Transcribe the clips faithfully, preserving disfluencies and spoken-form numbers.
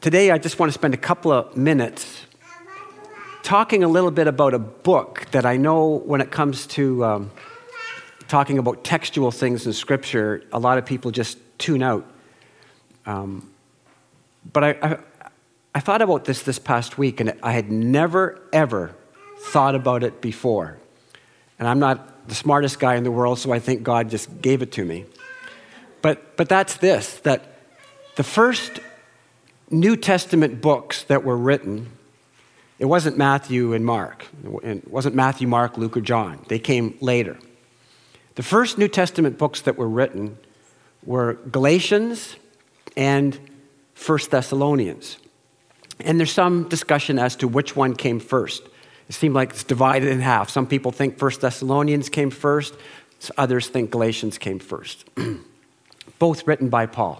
Today, I just want to spend a couple of minutes talking a little bit about a book that I know when it comes to um, talking about textual things in Scripture, a lot of people just tune out. Um, but I, I, I thought about this this past week, and I had never, ever thought about it before. And I'm not the smartest guy in the world, so I think God just gave it to me. But but that's this, that the first New Testament books that were written, it wasn't Matthew and Mark. It wasn't Matthew, Mark, Luke, or John. They came later. The first New Testament books that were written were Galatians and First Thessalonians. And there's some discussion as to which one came first. It seemed like it's divided in half. Some people think First Thessalonians came first. Others think Galatians came first. Both written by Paul.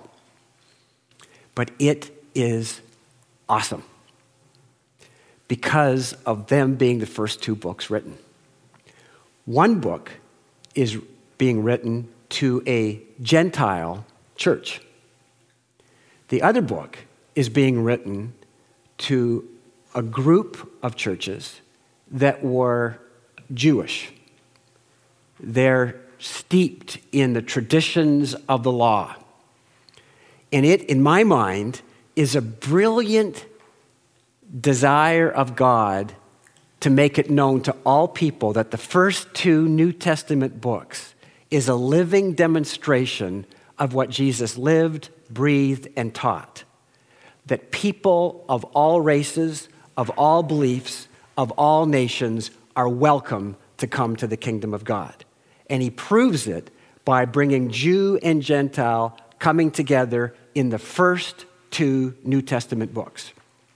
But it is awesome because of them being the first two books written. One book is being written to a Gentile church. The other book is being written to a group of churches that were Jewish. They're steeped in the traditions of the law. And it, in my mind, is a brilliant desire of God to make it known to all people that the first two New Testament books is a living demonstration of what Jesus lived, breathed, and taught. That people of all races, of all beliefs, of all nations are welcome to come to the kingdom of God. And he proves it by bringing Jew and Gentile coming together in the first two New Testament books.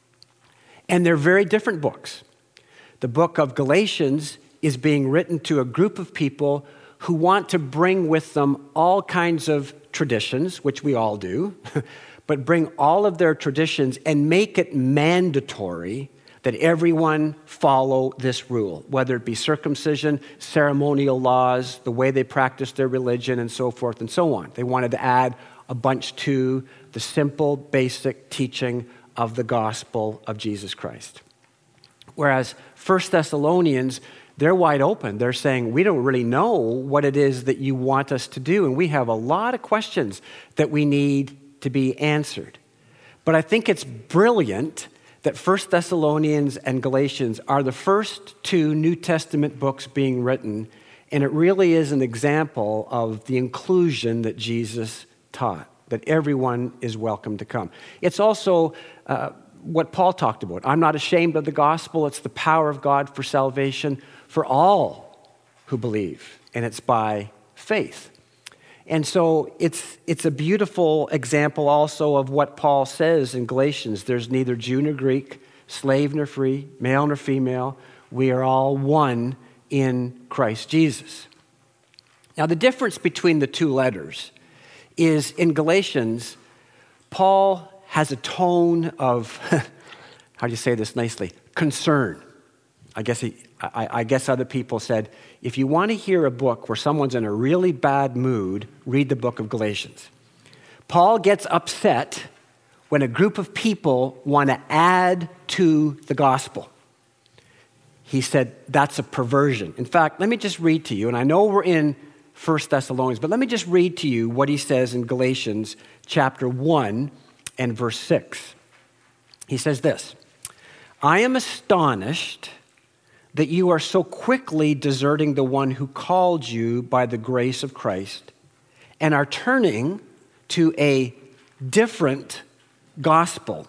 And they're very different books. The book of Galatians is being written to a group of people who want to bring with them all kinds of traditions, which we all do, but bring all of their traditions and make it mandatory that everyone follow this rule, whether it be circumcision, ceremonial laws, the way they practice their religion, and so forth and so on. They wanted to add a bunch to the simple, basic teaching of the gospel of Jesus Christ. Whereas First Thessalonians, they're wide open. They're saying, we don't really know what it is that you want us to do, and we have a lot of questions that we need to be answered. But I think it's brilliant that First Thessalonians and Galatians are the first two New Testament books being written, and it really is an example of the inclusion that Jesus taught, that everyone is welcome to come. It's also uh, what Paul talked about. I'm not ashamed of the gospel. It's the power of God for salvation for all who believe, and it's by faith. And so it's it's a beautiful example also of what Paul says in Galatians. There's neither Jew nor Greek, slave nor free, male nor female. We are all one in Christ Jesus. Now, the difference between the two letters is in Galatians, Paul has a tone of, how do you say this nicely, concern. I guess he, I, I guess other people said, if you want to hear a book where someone's in a really bad mood, read the book of Galatians. Paul gets upset when a group of people want to add to the gospel. He said, that's a perversion. In fact, let me just read to you, and I know we're in First Thessalonians, but let me just read to you what he says in Galatians chapter one and verse six. He says this, I am astonished that you are so quickly deserting the one who called you by the grace of Christ and are turning to a different gospel,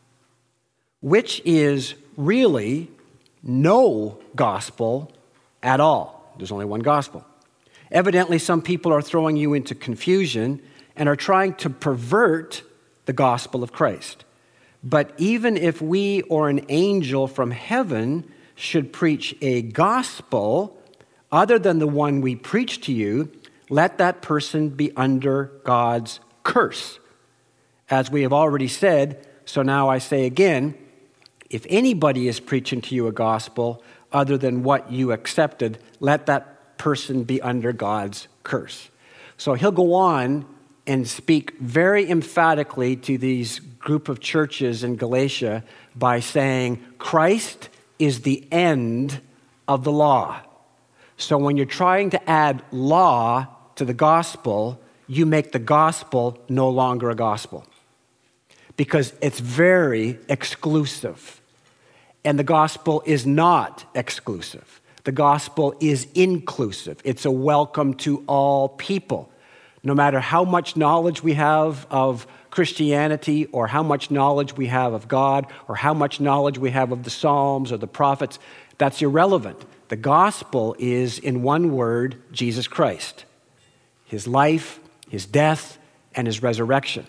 which is really no gospel at all. There's only one gospel. Evidently, some people are throwing you into confusion and are trying to pervert the gospel of Christ. But even if we or an angel from heaven should preach a gospel other than the one we preach to you, let that person be under God's curse. As we have already said, so now I say again, if anybody is preaching to you a gospel other than what you accepted, let that person be under God's curse. So he'll go on and speak very emphatically to these group of churches in Galatia by saying Christ is the end of the law. So when you're trying to add law to the gospel, you make the gospel no longer a gospel because it's very exclusive. And the gospel is not exclusive. The gospel is inclusive. It's a welcome to all people. No matter how much knowledge we have of Christianity or how much knowledge we have of God or how much knowledge we have of the Psalms or the prophets, that's irrelevant. The gospel is, in one word, Jesus Christ. His life, his death, and his resurrection.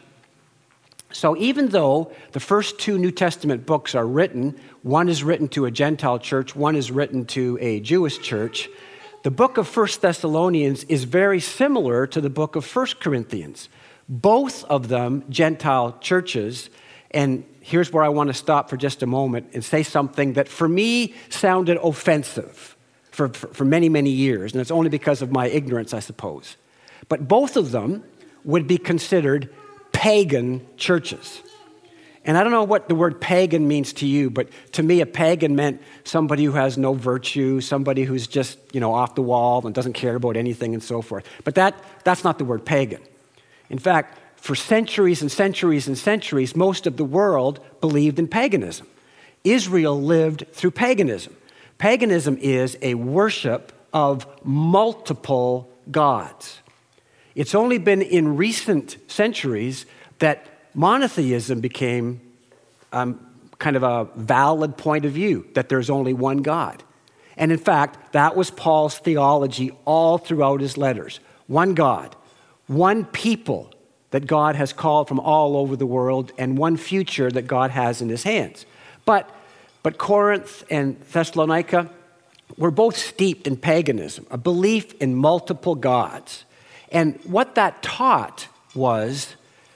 So even though the first two New Testament books are written, one is written to a Gentile church, one is written to a Jewish church, the book of First Thessalonians is very similar to the book of First Corinthians. Both of them Gentile churches, and here's where I want to stop for just a moment and say something that for me sounded offensive for, for, for many, many years, and it's only because of my ignorance, I suppose. But both of them would be considered pagan churches. And I don't know what the word pagan means to you, but to me, a pagan meant somebody who has no virtue, somebody who's just, you know, off the wall and doesn't care about anything and so forth. But that that's not the word pagan. In fact, for centuries and centuries and centuries, most of the world believed in paganism. Israel lived through paganism. Paganism is a worship of multiple gods. It's only been in recent centuries that monotheism became um, kind of a valid point of view, that there's only one God. And in fact, that was Paul's theology all throughout his letters. One God, one people that God has called from all over the world, and one future that God has in his hands. But, but Corinth and Thessalonica were both steeped in paganism, a belief in multiple gods. And what that taught was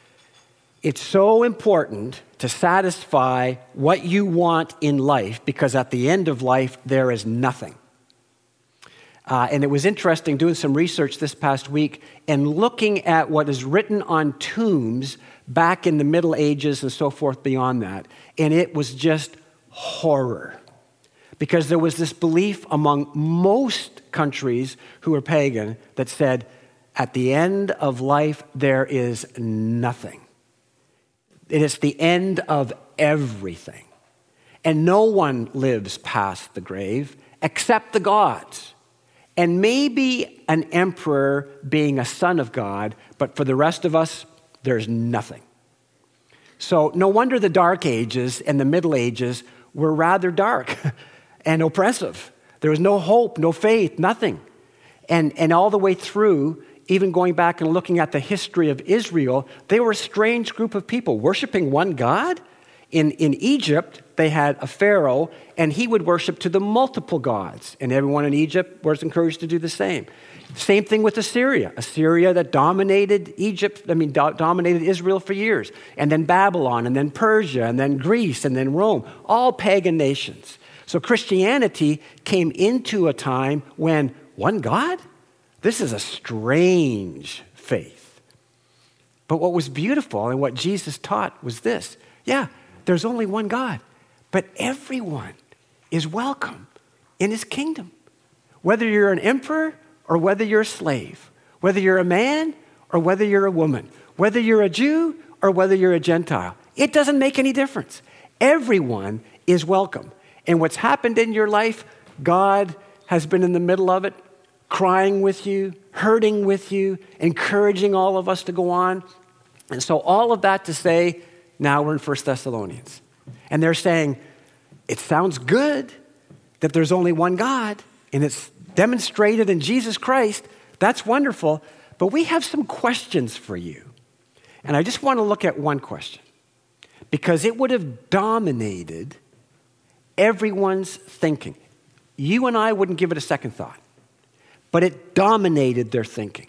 it's so important to satisfy what you want in life because at the end of life, there is nothing. Uh, and it was interesting doing some research this past week and looking at what is written on tombs back in the Middle Ages and so forth beyond that. And it was just horror. Because there was this belief among most countries who were pagan that said, at the end of life, there is nothing. It is the end of everything. And no one lives past the grave except the gods. And maybe an emperor being a son of God, but for the rest of us, there's nothing. So no wonder the Dark Ages and the Middle Ages were rather dark and oppressive. There was no hope, no faith, nothing. And, and all the way through, even going back and looking at the history of Israel, they were a strange group of people worshiping one God. In, in Egypt, they had a pharaoh, and he would worship to the multiple gods, and everyone in Egypt was encouraged to do the same. Same thing with Assyria. Assyria that dominated Egypt, I mean, do, dominated Israel for years, and then Babylon, and then Persia, and then Greece, and then Rome, all pagan nations. So Christianity came into a time when one God? This is a strange faith. But what was beautiful and what Jesus taught was this. Yeah, there's only one God, but everyone is welcome in his kingdom. Whether you're an emperor or whether you're a slave, whether you're a man or whether you're a woman, whether you're a Jew or whether you're a Gentile, it doesn't make any difference. Everyone is welcome. And what's happened in your life, God has been in the middle of it, crying with you, hurting with you, encouraging all of us to go on. And so all of that to say, now we're in First Thessalonians. And they're saying, it sounds good that there's only one God, and it's demonstrated in Jesus Christ. That's wonderful. But we have some questions for you. And I just want to look at one question, because it would have dominated everyone's thinking. You and I wouldn't give it a second thought, but it dominated their thinking.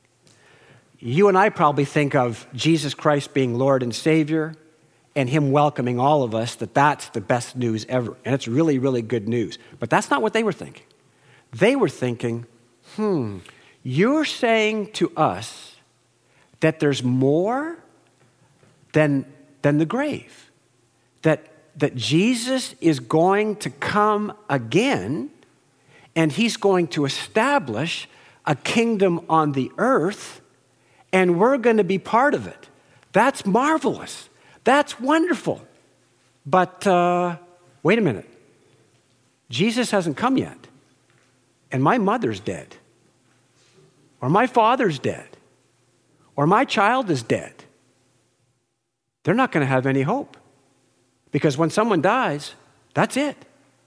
You and I probably think of Jesus Christ being Lord and Savior and him welcoming all of us, that that's the best news ever. And it's really, really good news. But that's not what they were thinking. They were thinking, hmm, you're saying to us that there's more than, than the grave. That, that Jesus is going to come again, and he's going to establish a kingdom on the earth, and we're going to be part of it. That's marvelous. That's wonderful. But uh, wait a minute. Jesus hasn't come yet, and my mother's dead, or my father's dead, or my child is dead. They're not going to have any hope, because when someone dies, that's it.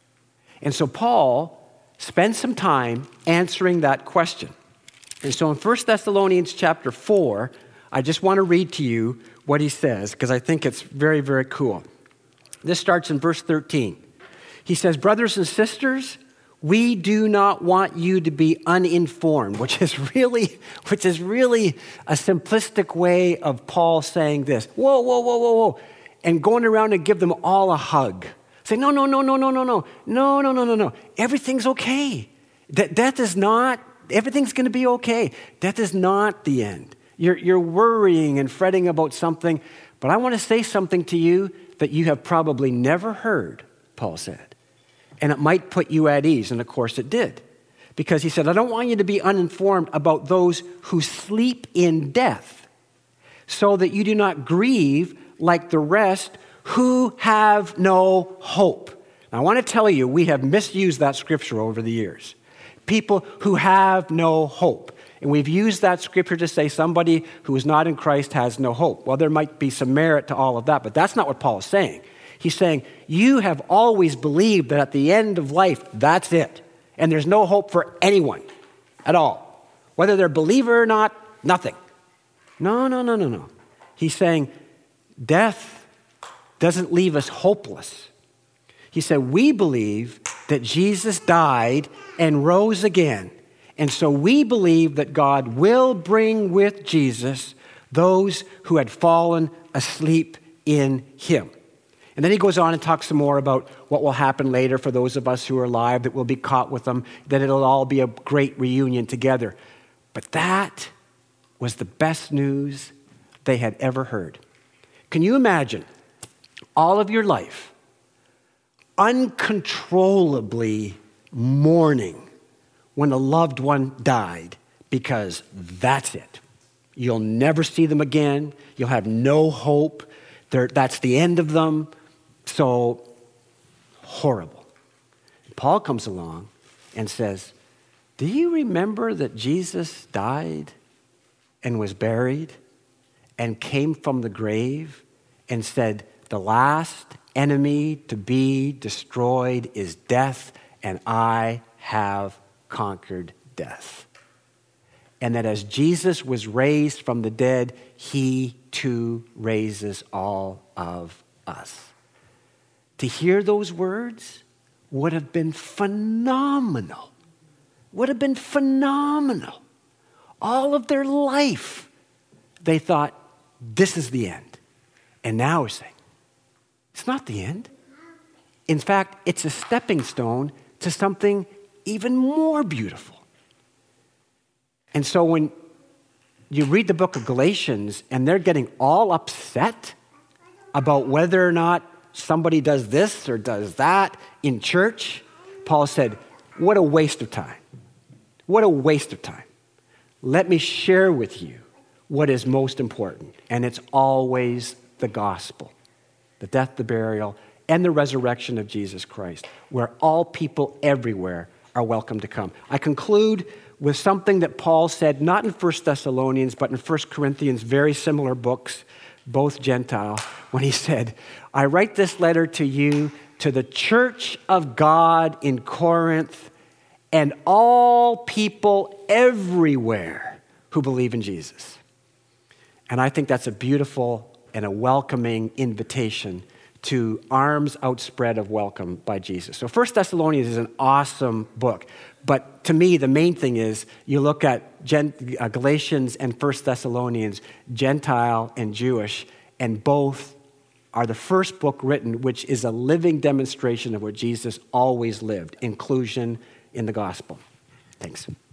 And so Paul spends some time answering that question. And so in First Thessalonians chapter four, I just want to read to you what he says, because I think it's very, very cool. This starts in verse thirteen. He says, brothers and sisters, we do not want you to be uninformed, which is really, which is really a simplistic way of Paul saying this. Whoa, whoa, whoa, whoa, whoa. And going around and give them all a hug. Say, no, no, no, no, no, no, no. No, no, no, no, no. Everything's okay. That death is not, everything's going to be okay. Death is not the end. You're, you're worrying and fretting about something, but I want to say something to you that you have probably never heard, Paul said. And it might put you at ease, and of course it did. Because he said, I don't want you to be uninformed about those who sleep in death, so that you do not grieve like the rest who have no hope. Now, I want to tell you, we have misused that scripture over the years. People who have no hope. And we've used that scripture to say somebody who is not in Christ has no hope. Well, there might be some merit to all of that, but that's not what Paul is saying. He's saying, you have always believed that at the end of life, that's it. And there's no hope for anyone at all. Whether they're a believer or not, nothing. No, no, no, no, no. He's saying, death doesn't leave us hopeless. He said, we believe that Jesus died and rose again. And so we believe that God will bring with Jesus those who had fallen asleep in him. And then he goes on and talks some more about what will happen later for those of us who are alive, that we'll be caught with them, that it'll all be a great reunion together. But that was the best news they had ever heard. Can you imagine all of your life uncontrollably mourning when a loved one died, because that's it. You'll never see them again. You'll have no hope. They're, that's the end of them. So horrible. Paul comes along and says, do you remember that Jesus died and was buried and came from the grave and said, the last enemy to be destroyed is death, and I have conquered death. And that as Jesus was raised from the dead, he too raises all of us. To hear those words would have been phenomenal. Would have been phenomenal. All of their life, they thought, this is the end. And now we're saying, it's not the end. In fact, it's a stepping stone to something even more beautiful. And so when you read the book of Galatians and they're getting all upset about whether or not somebody does this or does that in church, Paul said, what a waste of time. What a waste of time. Let me share with you what is most important, and it's always the gospel, the death, the burial, and the resurrection of Jesus Christ, where all people everywhere are welcome to come. I conclude with something that Paul said, not in First Thessalonians, but in First Corinthians, very similar books, both Gentile, when he said, I write this letter to you, to the church of God in Corinth, and all people everywhere who believe in Jesus. And I think that's a beautiful and a welcoming invitation to arms outspread of welcome by Jesus. So First Thessalonians is an awesome book. But to me, the main thing is you look at Gen- uh, Galatians and First Thessalonians, Gentile and Jewish, and both are the first book written, which is a living demonstration of what Jesus always lived, inclusion in the gospel. Thanks.